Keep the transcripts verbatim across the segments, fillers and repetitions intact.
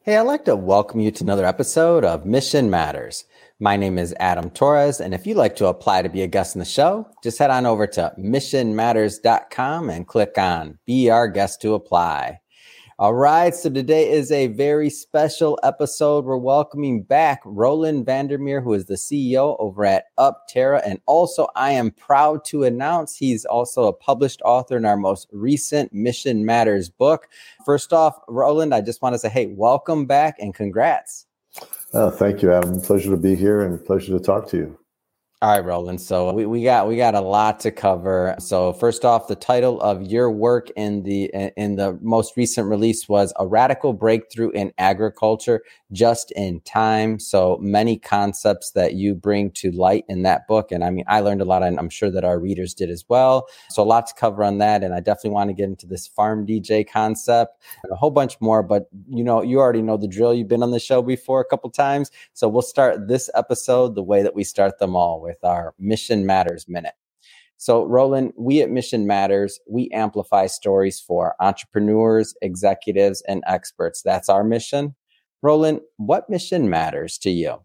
Hey, I'd like to welcome you to another episode of Mission Matters. My name is Adam Torres, and if you'd like to apply to be a guest in the show, just head on over to mission matters dot com and click on Be Our Guest to Apply. All right, so today is a very special episode. We're welcoming back Roland Vandermeer, who is the C E O over at Upterra. And also, I am proud to announce he's also a published author in our most recent Mission Matters book. First off, Roland, I just want to say, hey, welcome back and congrats. Oh, thank you, Adam. Pleasure to be here and pleasure to talk to you. All right, Roland. So we, we got we got a lot to cover. So first off, the title of your work in the in the most recent release was A Radical Breakthrough in Agriculture, Just in Time. So many concepts that you bring to light in that book. And I mean, I learned a lot, and I'm sure that our readers did as well. So a lot to cover on that. And I definitely want to get into this farm D J concept and a whole bunch more. But, you know, you already know the drill. You've been on the show before a couple times. So we'll start this episode the way that we start them all, with our Mission Matters Minute. So, Roland, we at Mission Matters, we amplify stories for entrepreneurs, executives, and experts. That's our mission. Roland, what mission matters to you?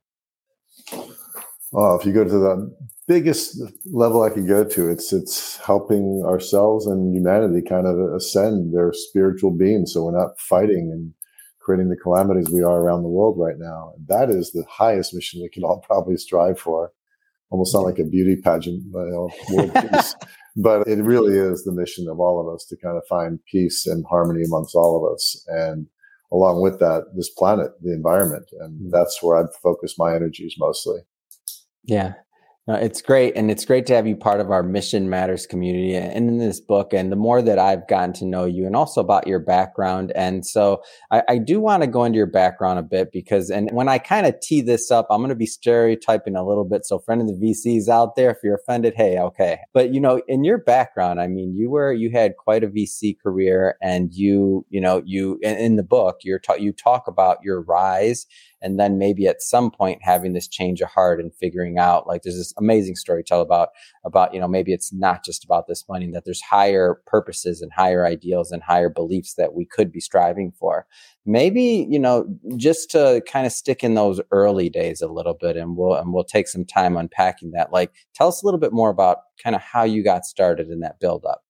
Oh, if you go to the biggest level I could go to, it's it's helping ourselves and humanity kind of ascend their spiritual being, so we're not fighting and creating the calamities we are around the world right now. That is the highest mission we can all probably strive for. Almost sound like a beauty pageant, you know, world peace. But it really is the mission of all of us to kind of find peace and harmony amongst all of us. And along with that, this planet, the environment. And that's where I'd focus my energies mostly. Yeah. No, it's great. And it's great to have you part of our Mission Matters community and in this book. And the more that I've gotten to know you and also about your background. And so I, I do want to go into your background a bit because, and when I kind of tee this up, I'm going to be stereotyping a little bit. So friend of the V Cs out there, if you're offended, hey, okay. But, you know, in your background, I mean, you were, you had quite a V C career, and you, you know, you, in, in the book, you're ta- you talk about your rise. And then maybe at some point having this change of heart and figuring out, like, there's this amazing story to tell about, about, you know, maybe it's not just about this money, that there's higher purposes and higher ideals and higher beliefs that we could be striving for. Maybe, you know, just to kind of stick in those early days a little bit, and we'll, and we'll take some time unpacking that. Like, tell us a little bit more about kind of how you got started in that build up.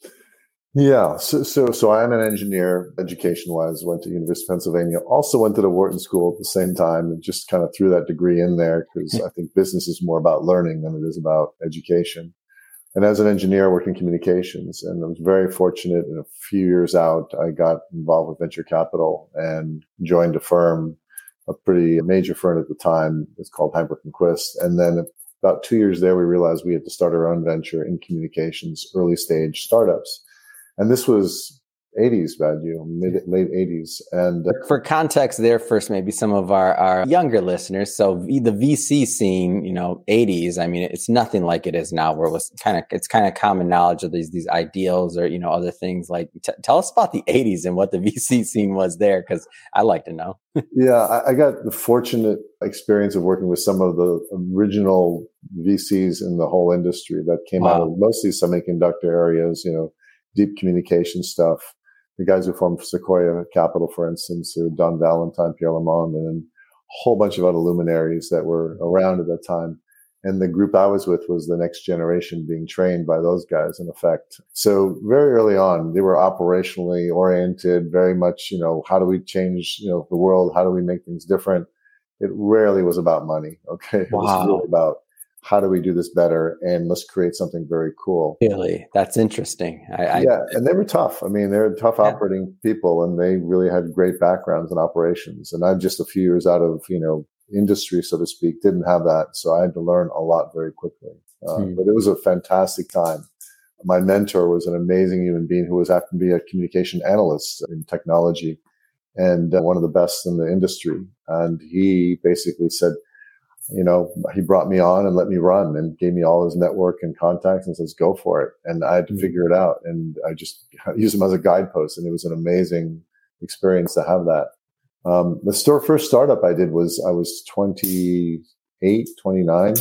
Yeah. So, so, so I'm an engineer, education-wise, went to University of Pennsylvania, also went to the Wharton School at the same time, and just kind of threw that degree in there because I think business is more about learning than it is about education. And as an engineer, I worked in communications, and I was very fortunate. In a few years out, I got involved with venture capital and joined a firm, a pretty major firm at the time. It's called Heinrich and Quist. And then about two years there, we realized we had to start our own venture in communications, early stage startups. And this was eighties, bad you, mid late eighties. And uh, for context there first, maybe some of our, our younger listeners. So the V C scene, you know, eighties, I mean, it's nothing like it is now, where it was kind of, it's kind of common knowledge of these, these ideals or, you know, other things. Like, t- tell us about the eighties and what the V C scene was there, because I'd like to know. Yeah, I, I got the fortunate experience of working with some of the original V Cs in the whole industry that came wow. out of mostly semiconductor areas, you know, deep communication stuff. The guys who formed Sequoia Capital, for instance, were Don Valentine, Pierre Lamond, and then a whole bunch of other luminaries that were around at that time. And the group I was with was the next generation being trained by those guys, in effect. So very early on, they were operationally oriented, very much, you know, how do we change, you know, the world? How do we make things different? It rarely was about money. Okay. It wow. was really about, how do we do this better? And let's create something very cool. Really? That's interesting. I, I, yeah. And they were tough. I mean, they're tough yeah. operating people, and they really had great backgrounds in operations. And I'm just a few years out of, you know, industry, so to speak, didn't have that. So I had to learn a lot very quickly. Uh, hmm. But it was a fantastic time. My mentor was an amazing human being who was happened to be a communication analyst in technology and uh, one of the best in the industry. And he basically said, you know, he brought me on and let me run and gave me all his network and contacts and says, go for it. And I had to mm-hmm. figure it out. And I just used him as a guidepost. And it was an amazing experience to have that. Um, the store, first startup I did was, I was twenty-eight, twenty-nine.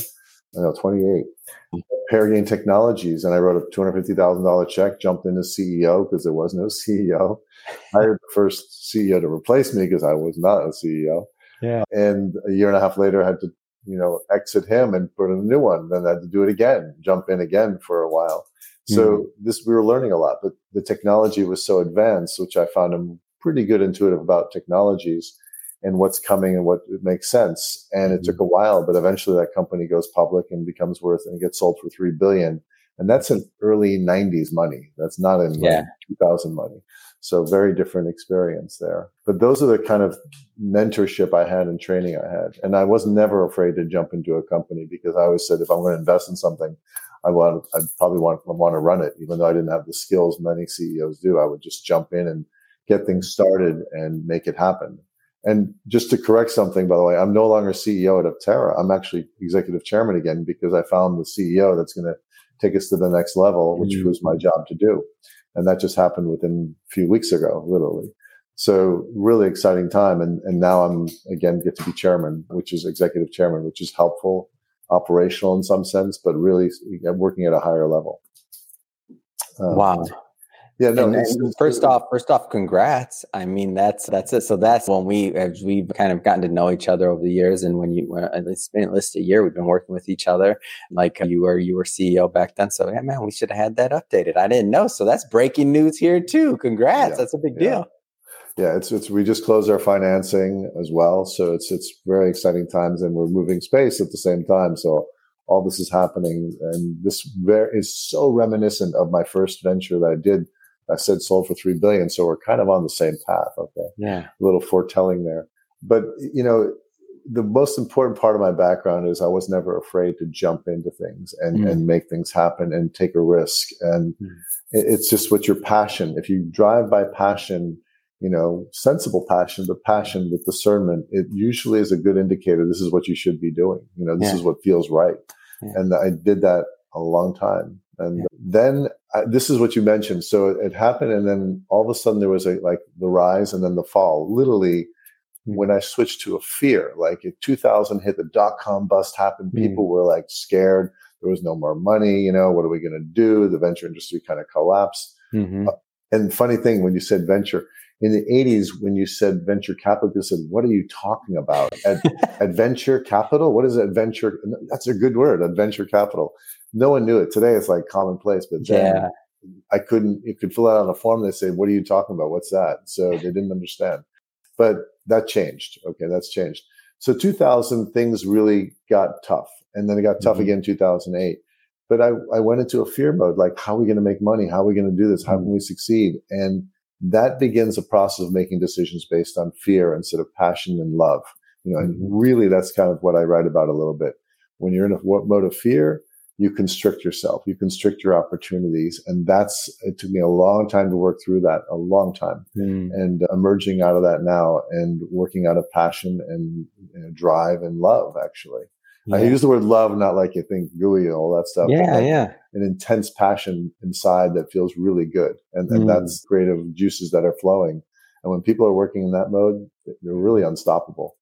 I know, twenty-eight. Paragain Technologies, and I wrote a two hundred fifty thousand dollars check, jumped in as C E O because there was no C E O. Hired the first C E O to replace me because I was not a C E O. Yeah. And a year and a half later, I had to, you know, exit him and put in a new one. Then I had to do it again, jump in again for a while. So mm-hmm. this, we were learning a lot, but the technology was so advanced, which I found I'm pretty good intuitive about technologies and what's coming and what it makes sense. And it mm-hmm. took a while, but eventually that company goes public and becomes worth and gets sold for three billion dollars. And that's in early nineties money. That's not in yeah. like two thousand money. So very different experience there. But those are the kind of mentorship I had and training I had. And I was never afraid to jump into a company because I always said, if I'm going to invest in something, I want, I probably want, want to run it, even though I didn't have the skills many C E Os do. I would just jump in and get things started and make it happen. And just to correct something, by the way, I'm no longer C E O at Aptera. I'm actually executive chairman again because I found the C E O that's going to take us to the next level, which mm-hmm. was my job to do. And that just happened within a few weeks ago, literally. So really exciting time. And, and now I'm, again, get to be chairman, which is executive chairman, which is helpful, operational in some sense, but really working at a higher level. Um, wow. Yeah, no. And, it's, and it's, first off, first off, congrats. I mean, that's that's it. So that's when we, as we've kind of gotten to know each other over the years, and when you, when it's been at least a year, we've been working with each other. Like you were, you were C E O back then. So yeah, man, we should have had that updated. I didn't know. So that's breaking news here too. Congrats. Yeah, that's a big yeah. deal. Yeah, it's it's we just closed our financing as well, so it's it's very exciting times, and we're moving space at the same time. So all this is happening, and this very is so reminiscent of my first venture that I did. I said sold for three billion dollars. So we're kind of on the same path. Okay. Yeah. A little foretelling there. But, you know, the most important part of my background is I was never afraid to jump into things and, mm. and make things happen and take a risk. And mm. it's just what your passion, if you drive by passion, you know, sensible passion, but passion with discernment, it usually is a good indicator. This is what you should be doing. You know, this yeah. is what feels right. Yeah. And I did that a long time. And yeah. then I, this is what you mentioned. So it, it happened. And then all of a sudden there was a, like the rise and then the fall. Literally, mm. when I switched to a fear, like in two thousand hit, the dot-com bust happened. Mm. People were like scared. There was no more money. You know, what are we going to do? The venture industry kind of collapsed. Mm-hmm. Uh, and funny thing, when you said venture, in the eighties, when you said venture capital, people said, what are you talking about? Ad- adventure capital? What is adventure? That's a good word, adventure capital. No one knew it. Today, it's like commonplace. But then yeah. I couldn't, you could fill out on a form. They say, what are you talking about? What's that? So they didn't understand. But that changed. Okay, that's changed. So two thousand, things really got tough. And then it got mm-hmm. tough again in two thousand eight. But I, I went into a fear mode, like, how are we going to make money? How are we going to do this? How mm-hmm. can we succeed? And that begins a process of making decisions based on fear instead of passion and love. You know, mm-hmm. and really that's kind of what I write about a little bit. When you're in a mode of fear, you constrict yourself, you constrict your opportunities. And that's, it took me a long time to work through that, a long time. Mm. And emerging out of that now and working out of passion and you know, drive and love, actually. Yeah. I use the word love, not like you think gooey and all that stuff. Yeah, like yeah. An intense passion inside that feels really good. And, and mm. that's creative juices that are flowing. And when people are working in that mode, they're really unstoppable.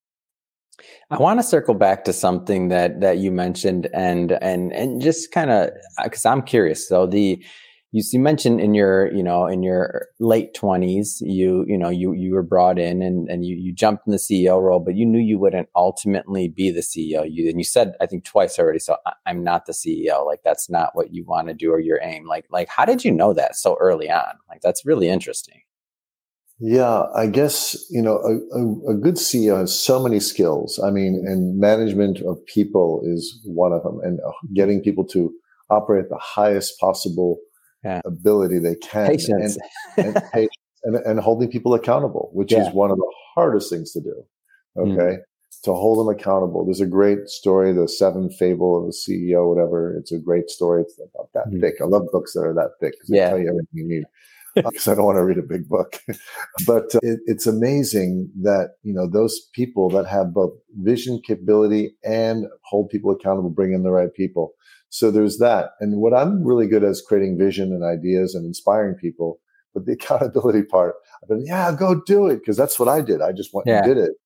I want to circle back to something that that you mentioned and and and just kind of because I'm curious. So the you, you mentioned in your you know in your late twenties you you know you you were brought in and and you you jumped in the C E O role, but you knew you wouldn't ultimately be the C E O. You and you said I think twice already. So I, I'm not the C E O. Like that's not what you want to do or your aim. Like like how did you know that so early on? Like that's really interesting. Yeah, I guess, you know, a, a, a good C E O has so many skills. I mean, and management of people is one of them, and getting people to operate at the highest possible yeah. ability they can. Patience. And, and, patience and, and holding people accountable, which yeah. is one of the hardest things to do. Okay. Mm. To hold them accountable. There's a great story, the seven fable of the C E O, whatever. It's a great story. It's about that mm. thick. I love books that are that thick because they yeah. tell you everything you need. Because I don't want to read a big book. But uh, it, it's amazing that, you know, those people that have both vision, capability, and hold people accountable, bring in the right people. So there's that. And what I'm really good at is creating vision and ideas and inspiring people. But the accountability part, I've been, yeah, go do it. Because that's what I did. I just went yeah. and did it.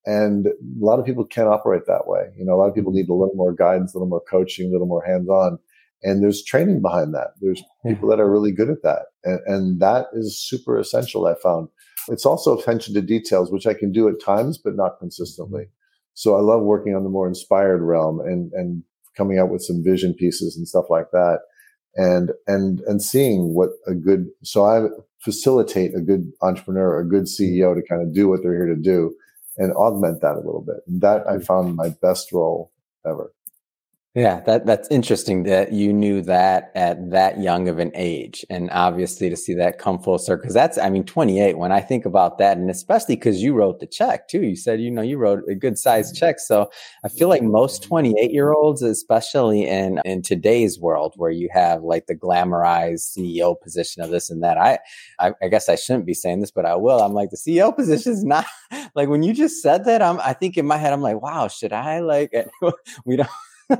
And a lot of people can't operate that way. You know, a lot of people need a little more guidance, a little more coaching, a little more hands-on. And there's training behind that. There's people that are really good at that. And, and that is super essential, I found. It's also attention to details, which I can do at times, but not consistently. So I love working on the more inspired realm and, and coming out with some vision pieces and stuff like that. And, and, and seeing what a good, so I facilitate a good entrepreneur, a good C E O to kind of do what they're here to do and augment that a little bit. And that I found my best role ever. Yeah, that that's interesting that you knew that at that young of an age, and obviously to see that come full circle. Because that's, I mean, twenty-eight. When I think about that, and especially because you wrote the check too. You said, you know, you wrote a good sized check. So I feel like most twenty-eight year olds, especially in in today's world where you have like the glamorized C E O position of this and that. I, I I guess I shouldn't be saying this, but I will. I'm like, the C E O position is not like, when you just said that. I'm I think in my head, I'm like, wow, should I like? We don't.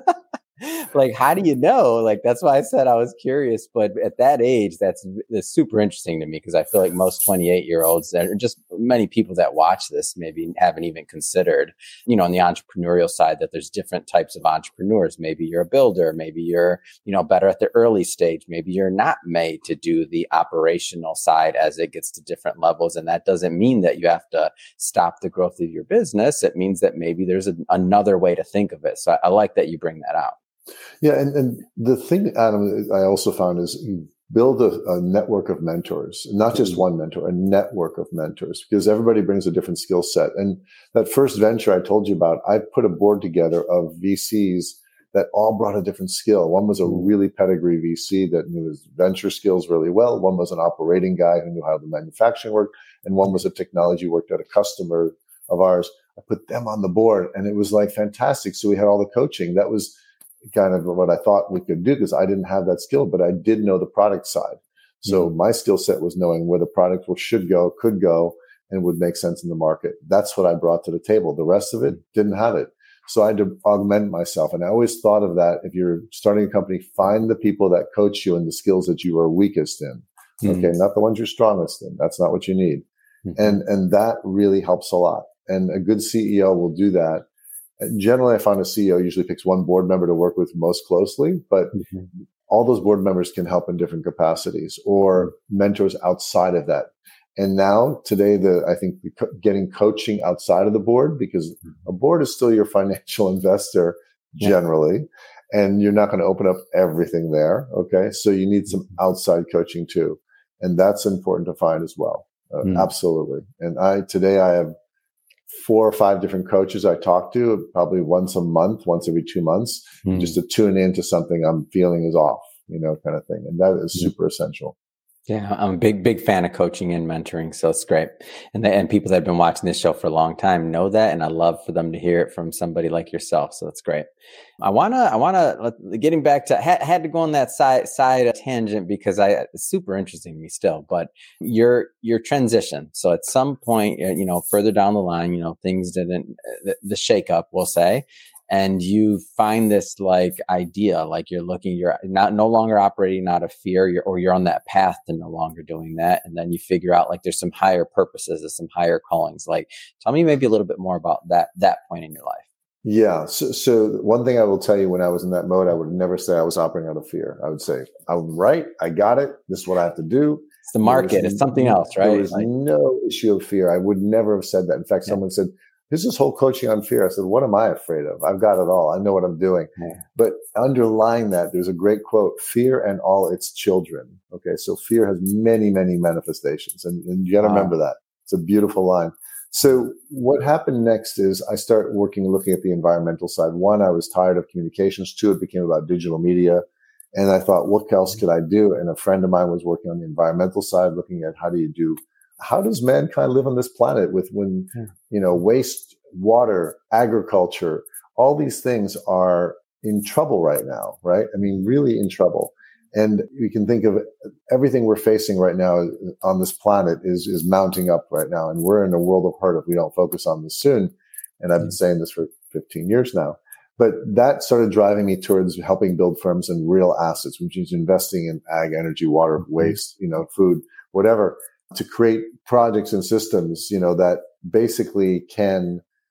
Like, how do you know? Like, that's why I said I was curious. But at that age, that's, that's super interesting to me, because I feel like most twenty-eight year olds, and just many people that watch this maybe haven't even considered, you know, on the entrepreneurial side, that there's different types of entrepreneurs. Maybe you're a builder, maybe you're, you know, better at the early stage. Maybe you're not made to do the operational side as it gets to different levels. And that doesn't mean that you have to stop the growth of your business. It means that maybe there's a, another way to think of it. So I, I like that you bring that out. Yeah, and, and the thing, Adam, I also found is you build a, a network of mentors, not just one mentor, a network of mentors, because everybody brings a different skill set. And that first venture I told you about, I put a board together of V Cs that all brought a different skill. One was a really pedigree V C that knew his venture skills really well. One was an operating guy who knew how the manufacturing worked. And one was a technology, worked at a customer of ours. I put them on the board, and it was like fantastic. So we had all the coaching. That was kind of what I thought we could do, because I didn't have that skill, but I did know the product side. So mm-hmm. my skill set was knowing where the product should go, could go, and would make sense in the market. That's what I brought to the table. The rest of it didn't have it. So I had to augment myself. And I always thought of that. If you're starting a company, find the people that coach you in the skills that you are weakest in. Mm-hmm. Okay. Not the ones you're strongest in. That's not what you need. Mm-hmm. And, and that really helps a lot. And a good C E O will do that. Generally, I find a C E O usually picks one board member to work with most closely, but mm-hmm. all those board members can help in different capacities, or mentors outside of that. And now today, the I think the co- getting coaching outside of the board, because a board is still your financial investor generally, yeah. and you're not going to open up everything there. Okay. So you need some outside coaching too. And that's important to find as well. Uh, mm. Absolutely. And I, today I have four or five different coaches I talk to probably once a month, once every two months, mm. just to tune into something I'm feeling is off, you know, kind of thing. And that is super mm. essential. Yeah, I'm a big, big fan of coaching and mentoring. So it's great. And the, and people that have been watching this show for a long time know that. And I love for them to hear it from somebody like yourself. So it's great. I want to, I want to, getting back to, had, had to go on that side, side tangent because I, it's super interesting to me still, but your, your transition. So at some point, you know, further down the line, you know, things didn't, the, the shakeup, we'll say. And you find this like idea, like you're looking, you're not no longer operating out of fear, you're, or you're on that path to no longer doing that. And then you figure out like there's some higher purposes, there's some higher callings. Like, tell me maybe a little bit more about that, that point in your life. Yeah. So, so one thing I will tell you, when I was in that mode, I would never say I was operating out of fear. I would say, I'm right. I got it. This is what I have to do. It's the market. It's something else, right? There was like, no issue of fear. I would never have said that. In fact, yeah. someone said, this is whole coaching on fear. I said, what am I afraid of? I've got it all. I know what I'm doing. Yeah. But underlying that, there's a great quote, fear and all its children. Okay. So fear has many, many manifestations. And, and you got to wow. remember that. It's a beautiful line. So what happened next is I started working, looking at the environmental side. One, I was tired of communications. Two, it became about digital media. And I thought, what else could I do? And a friend of mine was working on the environmental side, looking at how do you do How does mankind live on this planet with when, you know, waste, water, agriculture, all these things are in trouble right now, right? I mean, really in trouble. And you can think of everything we're facing right now on this planet is, is mounting up right now. And we're in a world of hurt if we don't focus on this soon. And I've been saying this for fifteen years now. But that started driving me towards helping build firms in real assets, which is investing in ag, energy, water, waste, you know, food, whatever, to create projects and systems, you know, that basically can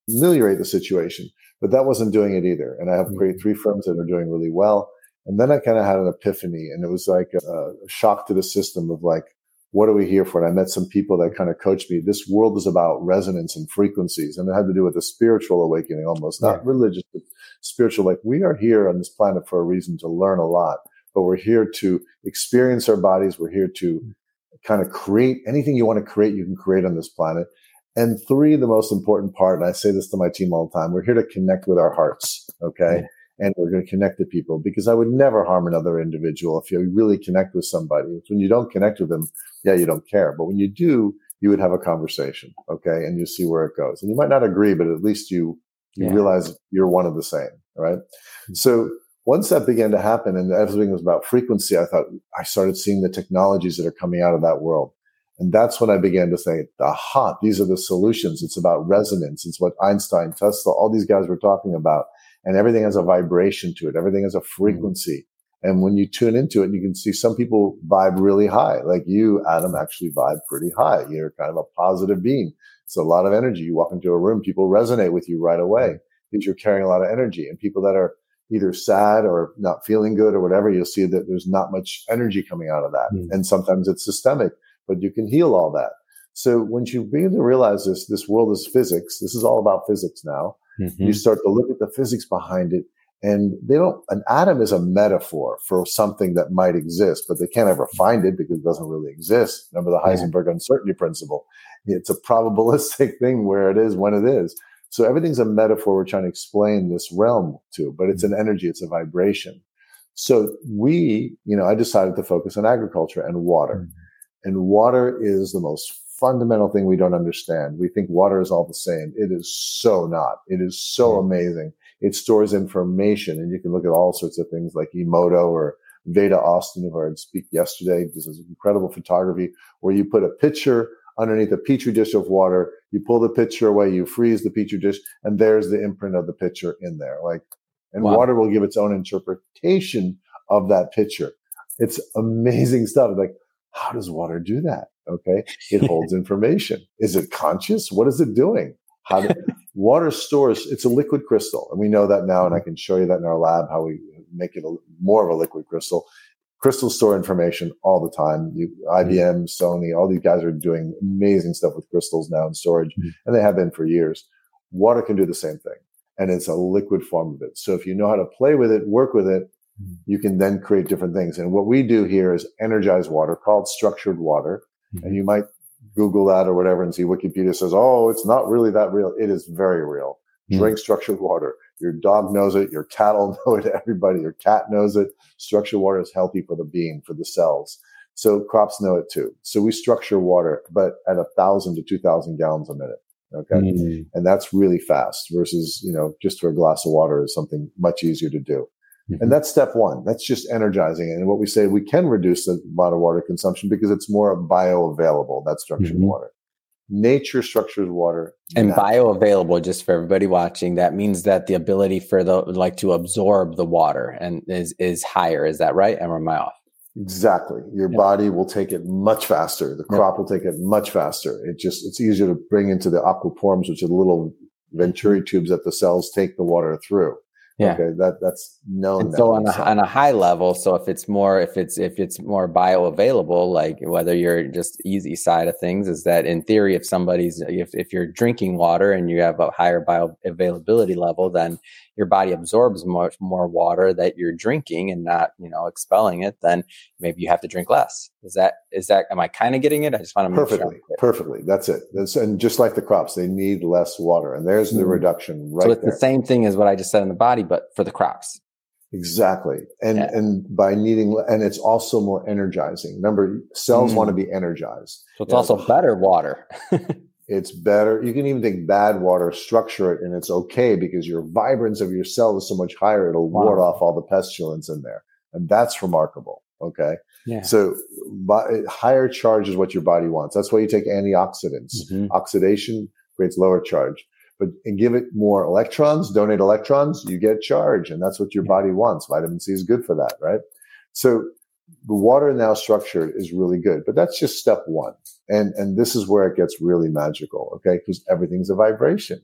ameliorate the situation. But that wasn't doing it either. And I have created three firms that are doing really well. And then I kind of had an epiphany, and it was like a, a shock to the system of like, what are we here for? And I met some people that kind of coached me. This world is about resonance and frequencies. And it had to do with a spiritual awakening almost, not yeah. religious, but spiritual. Like, we are here on this planet for a reason, to learn a lot, but we're here to experience our bodies. We're here to kind of create anything you want to create, you can create on this planet. And three, the most important part, and I say this to my team all the time, we're here to connect with our hearts. Okay. Yeah. And we're going to connect to people, because I would never harm another individual if you really connect with somebody. It's when you don't connect with them, yeah, you don't care. But when you do, you would have a conversation, okay? And you see where it goes. And you might not agree, but at least you you yeah. realize you're one of the same, right? Mm-hmm. So once that began to happen and everything was about frequency, I thought, I started seeing the technologies that are coming out of that world. And that's when I began to think, aha, these are the solutions. It's about resonance. It's what Einstein, Tesla, all these guys were talking about. And everything has a vibration to it. Everything has a frequency. Mm-hmm. And when you tune into it, you can see some people vibe really high. Like you, Adam, actually vibe pretty high. You're kind of a positive being. It's a lot of energy. You walk into a room, people resonate with you right away because you're carrying a lot of energy. And people that are either sad or not feeling good or whatever, you'll see that there's not much energy coming out of that. Mm-hmm. And sometimes it's systemic, but you can heal all that. So when you begin to realize this, this world is physics. This is all about physics now. Mm-hmm. You start to look at the physics behind it, and they don't, an atom is a metaphor for something that might exist, but they can't ever find it because it doesn't really exist. Remember the Heisenberg yeah. uncertainty principle. It's a probabilistic thing where it is when it is. So everything's a metaphor we're trying to explain this realm to, but it's an energy, it's a vibration. So we, you know, I decided to focus on agriculture and water. Mm-hmm. And water is the most fundamental thing we don't understand. We think water is all the same. It is so not. It is so mm-hmm. amazing. It stores information, and you can look at all sorts of things like Emoto or Veda Austin, who I heard speak yesterday. This is incredible photography where you put a picture underneath a petri dish of water. You pull the picture away, you freeze the petri dish, and there's the imprint of the picture in there. Like, and wow. water will give its own interpretation of that picture. It's amazing stuff. Like, how does water do that? Okay. It holds information. Is it conscious? What is it doing? How do, water stores, it's a liquid crystal. And we know that now. And I can show you that in our lab, how we make it a, more of a liquid crystal. Crystals store information all the time. You, I B M, Sony, all these guys are doing amazing stuff with crystals now in storage. Mm-hmm. And they have been for years. Water can do the same thing. And it's a liquid form of it. So if you know how to play with it, work with it, you can then create different things. And what we do here is energize water, called structured water. Mm-hmm. And you might Google that or whatever and see Wikipedia says, oh, it's not really that real. It is very real. Mm-hmm. Drink structured water. Your dog knows it. Your cat will know it. Everybody, your cat knows it. Structured water is healthy for the being, for the cells. So crops know it too. So we structure water, but at a thousand to two thousand gallons a minute. Okay. Mm-hmm. And that's really fast versus, you know, just for a glass of water is something much easier to do. Mm-hmm. And that's step one. That's just energizing it. And what we say, we can reduce the amount of water consumption because it's more bioavailable, that structured mm-hmm. water. Nature structures water. And bioavailable, just for everybody watching, that means that the ability for the, like to absorb the water and is, is higher. Is that right? Or am I off? Exactly. Your yep. body will take it much faster. The crop yep. will take it much faster. It just, it's easier to bring into the aquaporums, which are the little venturi tubes that the cells take the water through. Yeah. Okay. That, that's known. And so on a, on a high level, so if it's more, if it's, if it's more bioavailable, like whether you're just easy side of things, is that in theory, if somebody's, if, if you're drinking water and you have a higher bioavailability level, then your body absorbs much more water that you're drinking and not, you know, expelling it, then maybe you have to drink less. Is that, is that, am I kind of getting it? I just want to make perfectly, sure. Perfectly. That's it. That's, and just like the crops, they need less water. And there's the mm-hmm. reduction right there. So it's there. The same thing as what I just said in the body, but for the crops. Exactly. And, yeah. and by needing, and it's also more energizing. Remember, cells mm-hmm. want to be energized. So it's also know? better water. It's better. You can even take bad water, structure it, and it's okay because your vibrance of your cell is so much higher. It'll wow. ward off all the pestilence in there. And that's remarkable. Okay. Yeah. So by, higher charge is what your body wants. That's why you take antioxidants. Mm-hmm. Oxidation creates lower charge. But and give it more electrons, donate electrons, you get charge. And that's what your yeah. body wants. Vitamin C is good for that, right? So the water now structured is really good, but that's just step one. And, and this is where it gets really magical. Okay. Because everything's a vibration.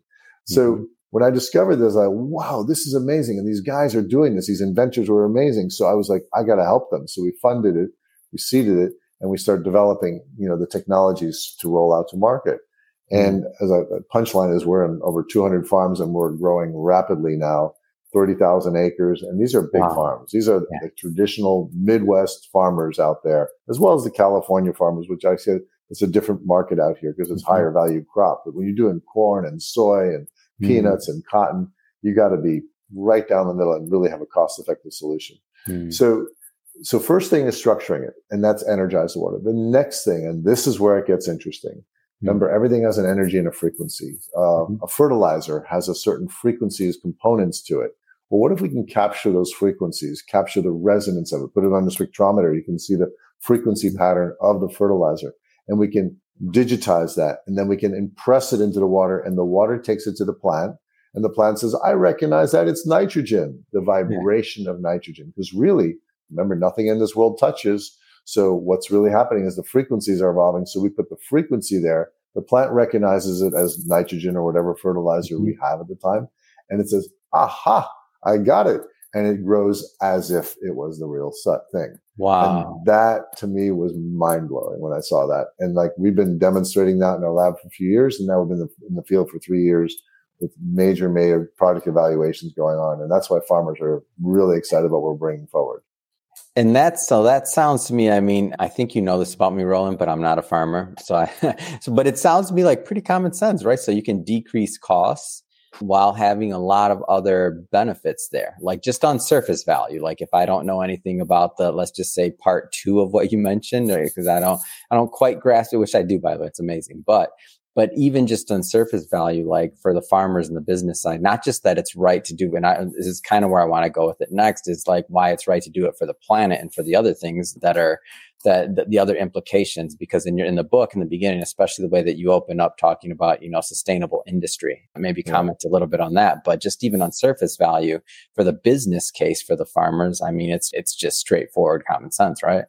So Mm-hmm. when I discovered this, I, wow, this is amazing. And these guys are doing this. These inventors were amazing. So I was like, I got to help them. So we funded it, we seeded it, and we started developing, you know, the technologies to roll out to market. And mm-hmm. as a, a punchline is we're in over two hundred farms and we're growing rapidly now, thirty thousand acres. And these are big wow. farms. These are yeah. the traditional Midwest farmers out there, as well as the California farmers, which I said it's a different market out here because it's mm-hmm. higher value crop. But when you're doing corn and soy and peanuts mm. and cotton, you got to be right down the middle and really have a cost-effective solution. Mm. So, so first thing is structuring it, and that's energize the water. The next thing, and this is where it gets interesting. Mm. Remember, everything has an energy and a frequency. Uh, mm-hmm. A fertilizer has a certain frequencies components to it. Well, what if we can capture those frequencies, capture the resonance of it, put it on the spectrometer? You can see the frequency pattern of the fertilizer, and we can digitize that, and then we can impress it into the water, and the water takes it to the plant, and the plant says, I recognize that it's nitrogen, the vibration yeah. of nitrogen. Because really, remember, nothing in this world touches. So what's really happening is the frequencies are evolving. So we put the frequency there. The plant recognizes it as nitrogen or whatever fertilizer mm-hmm. we have at the time. And it says, aha, I got it. And it grows as if it was the real thing. Wow. And that to me was mind blowing when I saw that. And like, we've been demonstrating that in our lab for a few years. And now we've been in the, in the field for three years with major, major product evaluations going on. And that's why farmers are really excited about what we're bringing forward. And that's, so that sounds to me, I mean, I think you know this about me, Roland, but I'm not a farmer. So I, so, but it sounds to me like pretty common sense, right? So you can decrease costs while having a lot of other benefits there, like just on surface value. Like if I don't know anything about the, let's just say part two of what you mentioned, because I don't, I don't quite grasp it, which I do, by the way, it's amazing. But, but even just on surface value, like for the farmers and the business side, not just that it's right to do, and I, this is kind of where I want to go with it next, is like why it's right to do it for the planet and for the other things that are, that the, the other implications, because in your, in the book, in the beginning, especially the way that you open up talking about, you know, sustainable industry, maybe yeah. comment a little bit on that, but just even on surface value for the business case for the farmers, I mean, it's, it's just straightforward common sense, right?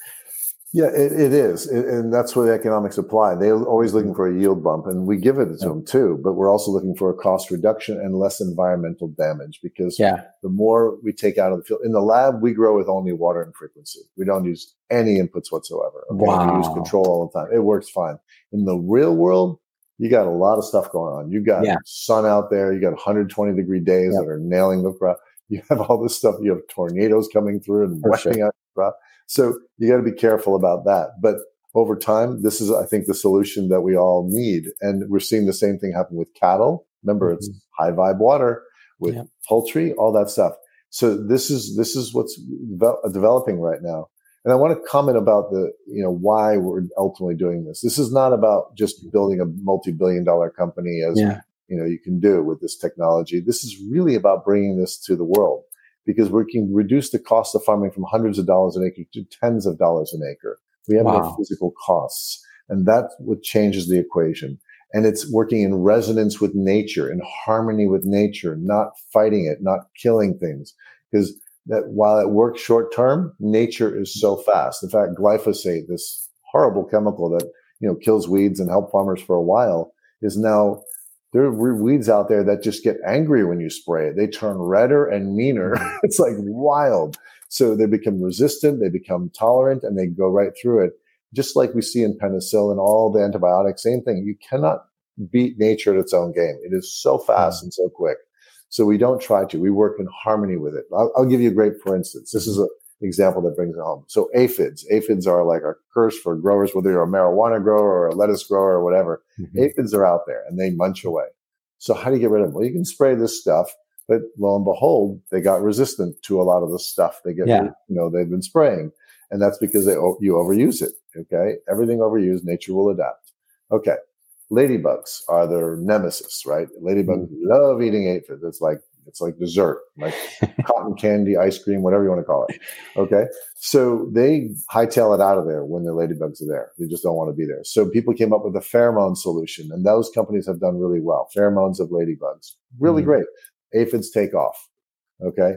Yeah, it, it is. It, and that's where the economics apply. They're always looking for a yield bump, and we give it to yeah. them too, but we're also looking for a cost reduction and less environmental damage, because yeah. the more we take out of the field, in the lab, we grow with only water and frequency. We don't use any inputs whatsoever. Okay? Wow. We use control all the time. It works fine. In the real world, you got a lot of stuff going on. You got yeah. sun out there. You got one hundred twenty degree days yeah. that are nailing the crop. You have all this stuff. You have tornadoes coming through and For wetting sure. out the crop. So you got to be careful about that. But over time, this is, I think, the solution that we all need. And we're seeing the same thing happen with cattle. Remember, mm-hmm. it's high vibe water with yeah. poultry, all that stuff. So this is, this is what's devel- developing right now. And I want to comment about the, you know, why we're ultimately doing this. This is not about just building a multi-billion dollar company as, yeah. you know, you can do with this technology. This is really about bringing this to the world, because we can reduce the cost of farming from hundreds of dollars an acre to tens of dollars an acre. We have wow. no physical costs. And that's what changes the equation. And it's working in resonance with nature, in harmony with nature, not fighting it, not killing things. Because that while it works short term, nature is so fast. In fact, glyphosate, this horrible chemical that, you know, kills weeds and help farmers for a while, is now, there are weeds out there that just get angry when you spray it. They turn redder and meaner. It's like wild. So they become resistant, they become tolerant, and they go right through it. Just like we see in penicillin, all the antibiotics, same thing. You cannot beat nature at its own game. It is so fast mm-hmm. and so quick. So we don't try to. We work in harmony with it. I'll, I'll give you a great, for instance. This is an example that brings it home. So aphids. Aphids are like a curse for growers, whether you're a marijuana grower or a lettuce grower or whatever. Mm-hmm. Aphids are out there and they munch away. So how do you get rid of them? Well, you can spray this stuff, but lo and behold, they got resistant to a lot of the stuff they get, yeah. you know, they've been spraying. And that's because they you overuse it. Okay. Everything overused, nature will adapt. Okay. Ladybugs are their nemesis, right? Ladybugs mm. love eating aphids. It's like, it's like dessert, like cotton candy, ice cream, whatever you want to call it. Okay. So they hightail it out of there when the ladybugs are there. They just don't want to be there. So people came up with a pheromone solution, and those companies have done really well. Pheromones of ladybugs. Really mm. great. Aphids take off. Okay.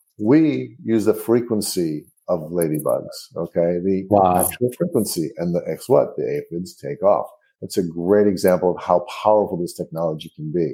We use the frequency of ladybugs. Okay. The wow. actual frequency, and the X what? The aphids take off. That's a great example of how powerful this technology can be.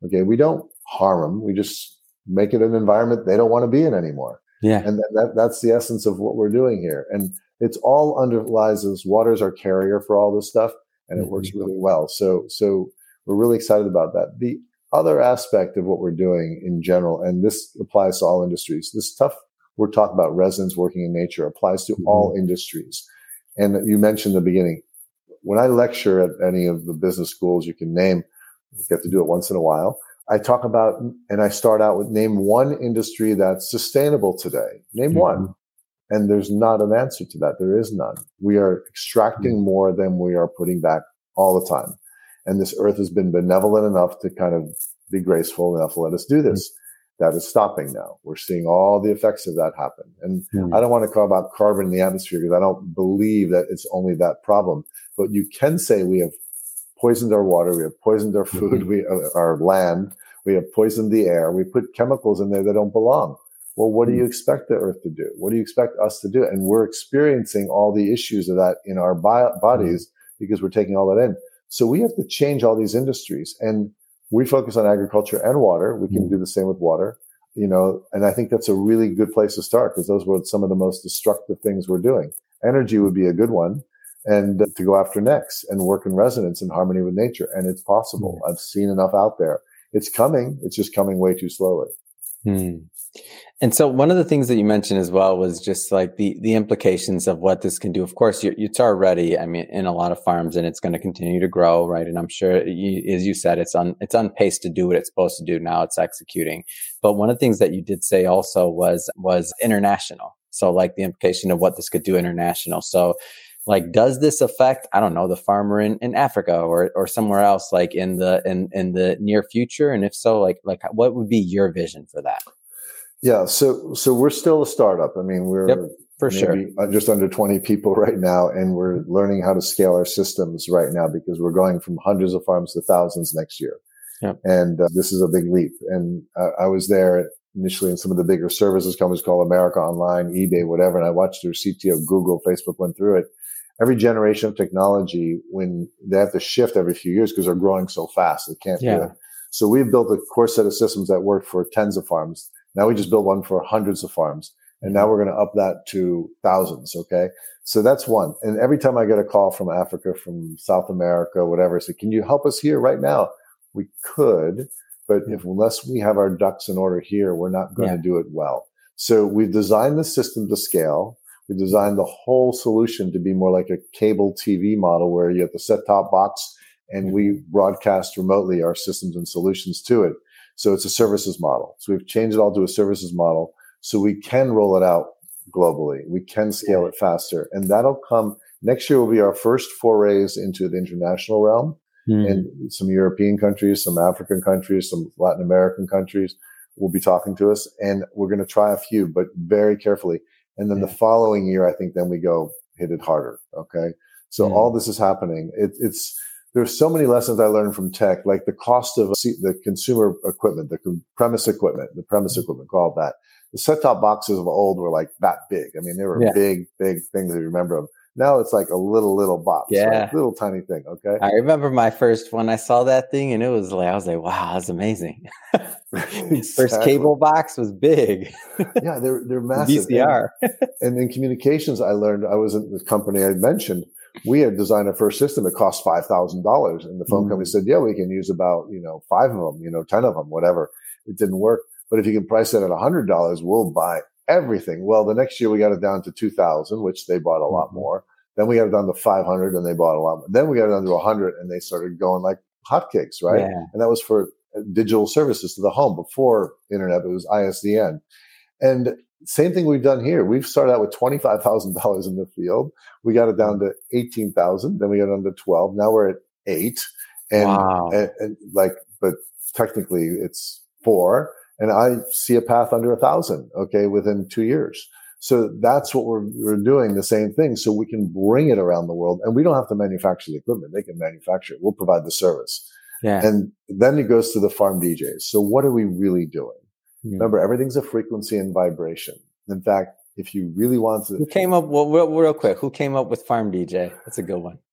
Okay. We don't harm them. We just make it an environment they don't want to be in anymore. Yeah. And that, that, that's the essence of what we're doing here. And it's all underlies as water is our carrier for all this stuff. And it mm-hmm. works really well. So, so we're really excited about that. The other aspect of what we're doing in general, and this applies to all industries, this stuff we're talking about, residents working in nature, applies to mm-hmm. all industries. And you mentioned in the beginning, when I lecture at any of the business schools you can name, you have to do it once in a while. I talk about, and I start out with name one industry that's sustainable today. Name mm-hmm. one. And there's not an answer to that. There is none. We are extracting mm-hmm. more than we are putting back all the time. And this earth has been benevolent enough to kind of be graceful enough to let us do this. Mm-hmm. That is stopping now. We're seeing all the effects of that happen. And mm-hmm. I don't want to talk about carbon in the atmosphere because I don't believe that it's only that problem. But you can say we have poisoned our water, we have poisoned our food, mm-hmm. we uh, our land, we have poisoned the air, we put chemicals in there that don't belong. Well, what do you expect the earth to do? What do you expect us to do? And we're experiencing all the issues of that in our bi- bodies mm-hmm. because we're taking all that in. So we have to change all these industries. And we focus on agriculture and water. We can mm-hmm. do the same with water, you know, and I think that's a really good place to start because those were some of the most destructive things we're doing. Energy would be a good one. And to go after next and work in resonance in harmony with nature. And it's possible. Mm-hmm. I've seen enough out there. It's coming. It's just coming way too slowly. Hmm. And so one of the things that you mentioned as well was just like the, the implications of what this can do. Of course, you're, it's already, I mean, in a lot of farms and it's going to continue to grow, right? And I'm sure, you, as you said, it's on, it's on pace to do what it's supposed to do. Now it's executing. But one of the things that you did say also was, was international. So like the implication of what this could do international. So like, does this affect, I don't know, the farmer in, in Africa or, or somewhere else, like in the, in, in the near future? And if so, like, like what would be your vision for that? Yeah. So, so we're still a startup. I mean, we're yep, for maybe sure. just under twenty people right now, and we're learning how to scale our systems right now because we're going from hundreds of farms to thousands next year. Yep. And uh, this is a big leap. And uh, I was there initially in some of the bigger services companies called America Online, eBay, whatever. And I watched their C T O, Google, Facebook went through it. Every generation of technology, when they have to shift every few years because they're growing so fast, they can't yeah. do it. So we've built a core set of systems that work for tens of farms. Now we just built one for hundreds of farms. And now we're going to up that to thousands. Okay. So that's one. And every time I get a call from Africa, from South America, whatever, I say, can you help us here right now? We could, but if unless we have our ducks in order here, we're not going yeah. to do it well. So we've designed the system to scale. We designed the whole solution to be more like a cable T V model where you have the set-top box and we broadcast remotely our systems and solutions to it. So it's a services model. So we've changed it all to a services model so we can roll it out globally. We can scale it faster. And that'll come next year will be our first forays into the international realm. Mm. And some European countries, some African countries, some Latin American countries will be talking to us. And we're going to try a few, but very carefully. And then yeah. the following year, I think then we go hit it harder. Okay. So mm. all this is happening. It, it's, there's so many lessons I learned from tech, like the cost of the consumer equipment, the premise equipment, the premise mm. equipment, call it that. The set-top boxes of old were like that big. I mean, they were yeah. big, big things that you remember them. Now it's like a little, little box, yeah, like little tiny thing. Okay. I remember my first when I saw that thing, and it was like I was like, "Wow, that's amazing." Exactly. First cable box was big. Yeah, they're they're massive. V C R. And, and in communications, I learned I was in the company I mentioned. We had designed a first system that cost five thousand dollars, and the phone mm. company said, "Yeah, we can use about you know five of them, you know, ten of them, whatever." It didn't work, but if you can price it at a hundred dollars, we'll buy everything. Well, the next year we got it down to two thousand, which they bought a lot more. Then we got it down to five hundred and they bought a lot more. Then we got it down to one hundred and they started going like hotcakes, right? Yeah. And that was for digital services to the home. Before internet, it was I S D N. And same thing we've done here. We've started out with twenty-five thousand dollars in the field. We got it down to eighteen thousand. Then we got it down to twelve. Now we're at eight. And, wow. and, and like, but technically it's four. And I see a path under a thousand, okay, within two years. So that's what we're, we're doing, the same thing, so we can bring it around the world. And we don't have to manufacture the equipment. They can manufacture it. We'll provide the service. Yeah. And then it goes to the farm D Js. So what are we really doing? Mm. Remember, everything's a frequency and vibration. In fact, if you really want to... Who came up, well, real, real quick, who came up with Farm D J? That's a good one.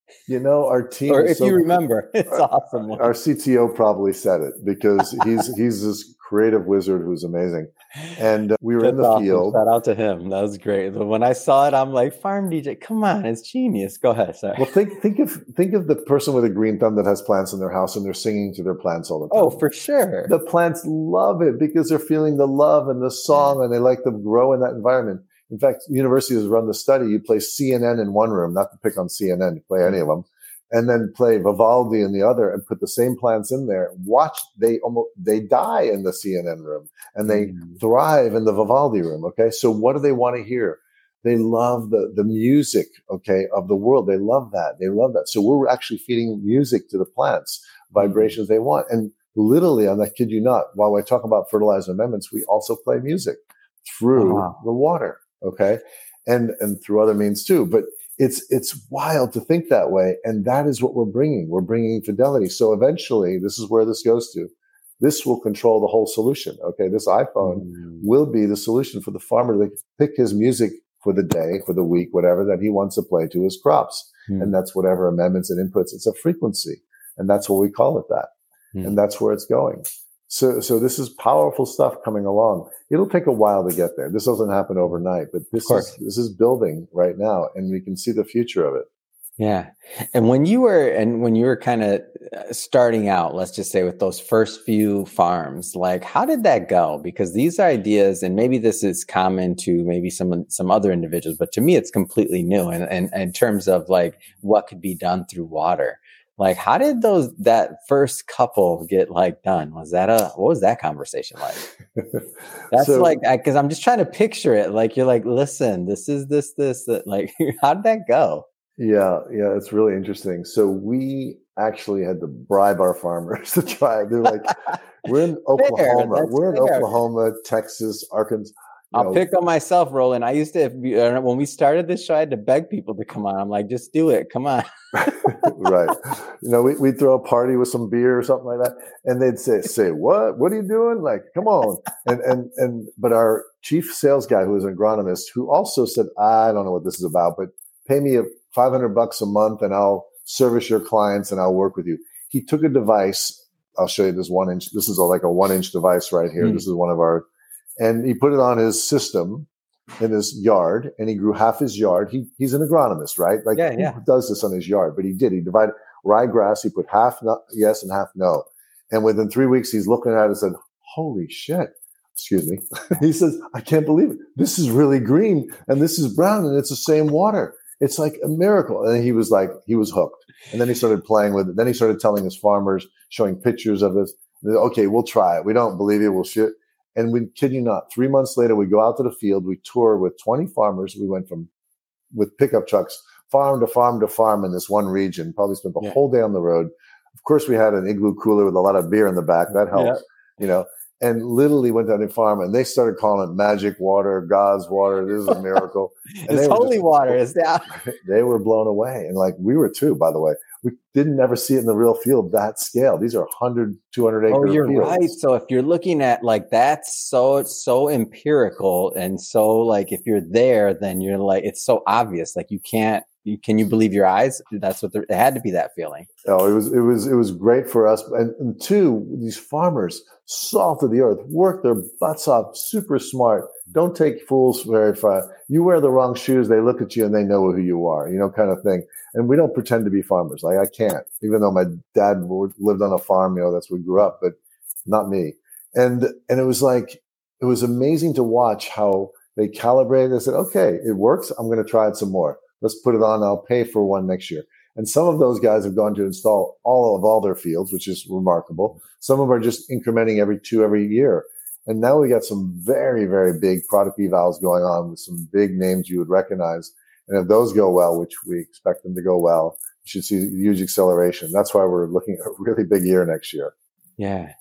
You know, our team Or is if so, you remember, it's our, awesome. Our C T O probably said it because he's he's this creative wizard who's amazing. And uh, we were That's in the awesome. field. Shout out to him. That was great. But when I saw it, I'm like, Farm D J, come on, it's genius. Go ahead. Sorry. Well, think think of think of the person with a green thumb that has plants in their house and they're singing to their plants all the time. Oh, for sure. The plants love it because they're feeling the love and the song, yeah. and they like to grow in that environment. In fact, universities run the study. You play C N N in one room, not to pick on C N N, you play any of them, and then play Vivaldi in the other, and put the same plants in there. Watch, they almost they die in the C N N room, and they mm. thrive in the Vivaldi room. Okay, so what do they want to hear? They love the the music, okay, of the world. They love that. They love that. So we're actually feeding music to the plants, vibrations mm. they want, and literally, I'm not kid you not. While we talk about fertilizer amendments, we also play music through wow. the water. Okay. And, and through other means too, but it's, it's wild to think that way. And that is what we're bringing. We're bringing fidelity. So eventually this is where this goes to. This will control the whole solution. Okay. This iPhone mm. will be the solution for the farmer to pick his music for the day, for the week, whatever that he wants to play to his crops. Mm. And that's whatever amendments and inputs. It's a frequency. And that's what we call it that. Mm. And that's where it's going. So, so this is powerful stuff coming along. It'll take a while to get there. This doesn't happen overnight, but this is, this is building right now, and we can see the future of it. Yeah. And when you were, and when you were kind of starting out, let's just say with those first few farms, like how did that go? Because these ideas, and maybe this is common to maybe some, some other individuals, but to me, it's completely new. And, and, and in terms of like what could be done through water. Like, how did those, that first couple get like done? Was that a, what was that conversation like? That's so, like, I, cause I'm just trying to picture it. Like, you're like, listen, this is this, this, that. Like, how did that go? Yeah. Yeah. It's really interesting. So we actually had to bribe our farmers to try it. They're like, we're in Oklahoma, fair, we're in fair. Oklahoma, Texas, Arkansas. I'll know. pick on myself, Roland. I used to, uh, when we started this show, I had to beg people to come on. I'm like, just do it. Come on. Right. You know, we, we'd throw a party with some beer or something like that. And they'd say, say, what? What are you doing? Like, come on. And, and, and, but our chief sales guy, who was an agronomist, who also said, I don't know what this is about, but pay me a five hundred bucks a month and I'll service your clients and I'll work with you. He took a device. I'll show you this one inch. This is a, like a one inch device right here. Mm. This is one of our, and he put it on his system in his yard, and he grew half his yard. He he's an agronomist, right? Like yeah, yeah. who does this on his yard? But he did. He divided ryegrass. He put half no, yes and half no. And within three weeks, he's looking at it and said, "Holy shit!" Excuse me. He says, "I can't believe it. This is really green, and this is brown, and it's the same water. It's like a miracle." And he was like, he was hooked. And then he started playing with it. Then he started telling his farmers, showing pictures of this. Okay, we'll try it. We don't believe it. We'll shit. And we kid you not, three months later, we go out to the field. We tour with twenty farmers. We went from with pickup trucks, farm to farm to farm in this one region. Probably spent the yeah. whole day on the road. Of course, we had an igloo cooler with a lot of beer in the back. That helped, yeah. you know. And literally went down to the farm, and they started calling it magic water, God's water. This is a miracle. And it's holy just, water. Is that? They were blown away, and like we were too. By the way, we didn't ever see it in the real field that scale. These are one hundred, two hundred acre. Oh, you're fields. right. So if you're looking at like that's so so empirical, and so like if you're there, then you're like it's so obvious. Like you can't. You, can you believe your eyes? That's what it had to be, that feeling. Oh, it was, it was, it was great for us. And, and two, these farmers, salt of the earth, work their butts off, super smart. Don't take fools very far. You wear the wrong shoes, they look at you and they know who you are, you know, kind of thing. And we don't pretend to be farmers. Like I can't, even though my dad lived on a farm, you know, that's where we grew up, but not me. And, and it was like, it was amazing to watch how they calibrated. They said, okay, it works. I'm going to try it some more. Let's put it on. I'll pay for one next year. And some of those guys have gone to install all of all their fields, which is remarkable. Some of them are just incrementing every two, every year. And now we got some very, very big product evals going on with some big names you would recognize. And if those go well, which we expect them to go well, you should see huge acceleration. That's why we're looking at a really big year next year. Yeah.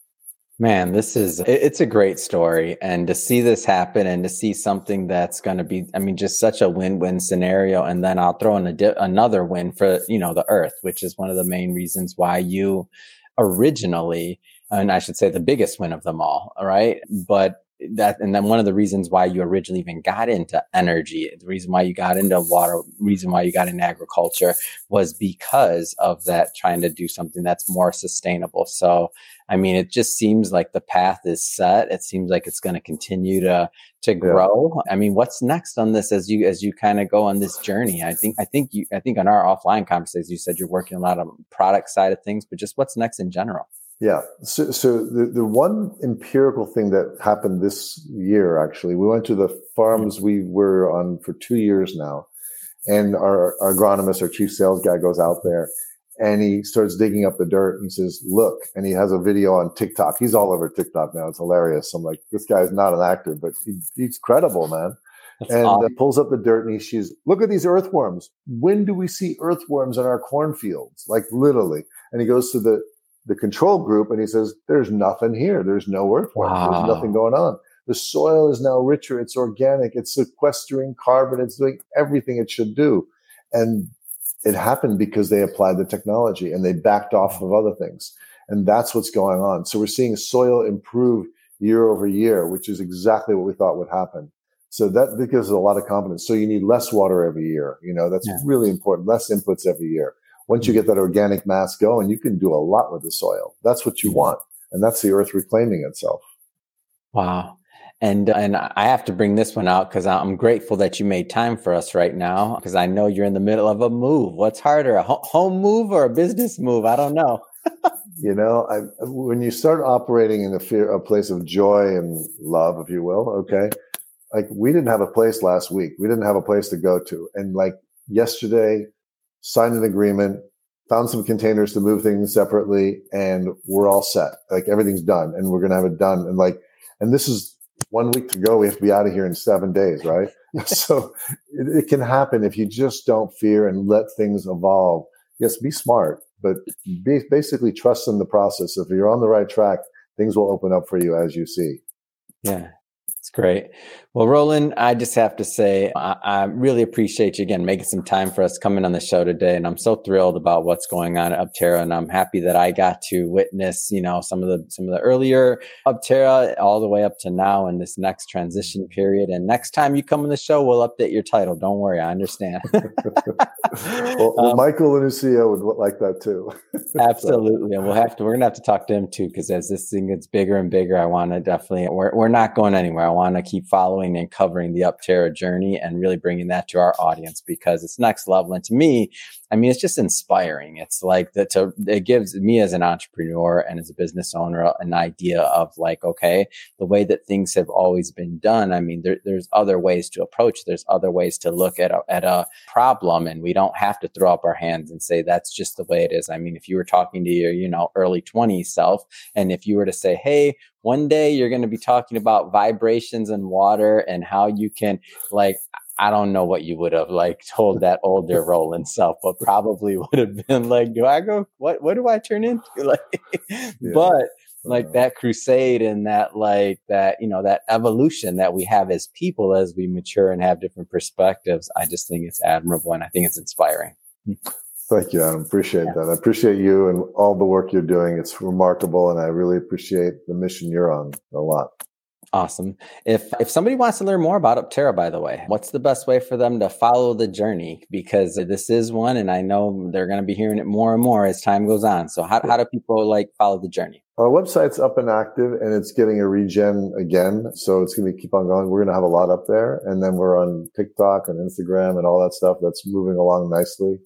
Man, this is, it's a great story. And to see this happen and to see something that's going to be, I mean, just such a win-win scenario. And then I'll throw in a di- another win for, you know, the earth, which is one of the main reasons why you originally, and I should say the biggest win of them all, all right? But that, and then one of the reasons why you originally even got into energy, the reason why you got into water, reason why you got into agriculture was because of that, trying to do something that's more sustainable. So, I mean, it just seems like the path is set. It seems like it's going to continue to to grow. Yeah. I mean, what's next on this as you as you kind of go on this journey? I think I think you I think on our offline conversations, you said you're working a lot on product side of things, but just what's next in general? Yeah. So, so the, the one empirical thing that happened this year, actually, we went to the farms we were on for two years now, and our, our agronomist, our chief sales guy, goes out there and he starts digging up the dirt and he says, look, and he has a video on TikTok. He's all over TikTok now. It's hilarious. I'm like, this guy's not an actor, but he, he's credible, man. That's and awesome. uh, pulls up the dirt and he sees, look at these earthworms. When do we see earthworms in our cornfields? Like literally. And he goes to the the control group and he says, there's nothing here. There's no earthworms. Wow. There's nothing going on. The soil is now richer. It's organic. It's sequestering carbon. It's doing everything it should do. And it happened because they applied the technology and they backed off of other things. And that's what's going on. So we're seeing soil improve year over year, which is exactly what we thought would happen. So that, that gives us a lot of confidence. So you need less water every year. You know, that's yeah. really important. Less inputs every year. Once you get that organic mass going, you can do a lot with the soil. That's what you want. And that's the earth reclaiming itself. Wow. And and I have to bring this one out because I'm grateful that you made time for us right now, because I know you're in the middle of a move. What's harder, a ho- home move or a business move? I don't know. You know, I, when you start operating in a, fear, a place of joy and love, if you will, okay, like we didn't have a place last week. We didn't have a place to go to. And like yesterday, signed an agreement, found some containers to move things separately, and we're all set. Like everything's done, and we're going to have it done. And like, and this is one week to go. We have to be out of here in seven days, right? So it, it can happen if you just don't fear and let things evolve. Yes, be smart, but be, basically trust in the process. If you're on the right track, things will open up for you as you see. Yeah. It's great. Well, Roland, I just have to say, I, I really appreciate you again making some time for us coming on the show today. And I'm so thrilled about what's going on at Upterra. And I'm happy that I got to witness, you know, some of the, some of the earlier Upterra all the way up to now in this next transition period. And next time you come on the show, we'll update your title. Don't worry. I understand. well, well um, Michael, the new C E O, would like that too. Absolutely. And we'll have to, we're going to have to talk to him too, because as this thing gets bigger and bigger, I want to definitely, we're, we're not going anywhere. I want to keep following and covering the Upterra journey and really bringing that to our audience, because it's next level. And to me, I mean, it's just inspiring. It's like that to, it gives me as an entrepreneur and as a business owner an idea of like, okay, the way that things have always been done. I mean, there, there's other ways to approach. There's other ways to look at a, at a problem, and we don't have to throw up our hands and say, that's just the way it is. I mean, if you were talking to your, you know, early twenties self, and if you were to say, hey, one day you're going to be talking about vibrations in water and how you can like, I don't know what you would have like told that older Roland self, but probably would have been like, do I go, what, what do I turn into? Like, yeah. But like that crusade and that, like that, you know, that evolution that we have as people, as we mature and have different perspectives, I just think it's admirable. And I think it's inspiring. Thank you, Adam. Appreciate yeah. that. I appreciate you and all the work you're doing. It's remarkable. And I really appreciate the mission you're on a lot. Awesome. If if somebody wants to learn more about Upterra, by the way, what's the best way for them to follow the journey? Because this is one, and I know they're going to be hearing it more and more as time goes on. So how, how do people like follow the journey? Our website's up and active, and it's getting a regen again. So it's going to keep on going. We're going to have a lot up there. And then we're on TikTok and Instagram and all that stuff. That's moving along nicely.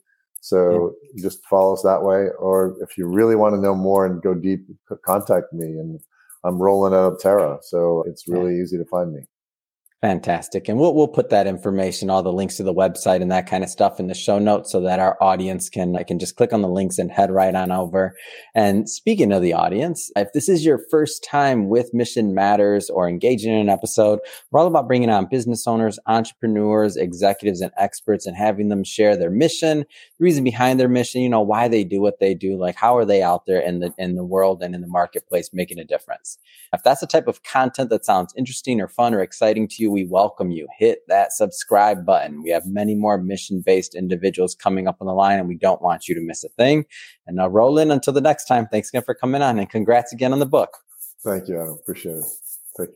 So yeah. just follow us that way. Or if you really want to know more and go deep, contact me. And I'm Roland at Upterra, so it's really yeah. easy to find me. Fantastic. And we'll we'll put that information, all the links to the website and that kind of stuff in the show notes so that our audience can, can just click on the links and head right on over. And speaking of the audience, if this is your first time with Mission Matters or engaging in an episode, we're all about bringing on business owners, entrepreneurs, executives, and experts and having them share their mission, the reason behind their mission, you know, why they do what they do, like how are they out there in the in the world and in the marketplace making a difference. If that's the type of content that sounds interesting or fun or exciting to you, we welcome you. Hit that subscribe button. We have many more mission-based individuals coming up on the line, and we don't want you to miss a thing. And now, Roland, until the next time, thanks again for coming on, and congrats again on the book. Thank you, Adam. Appreciate it.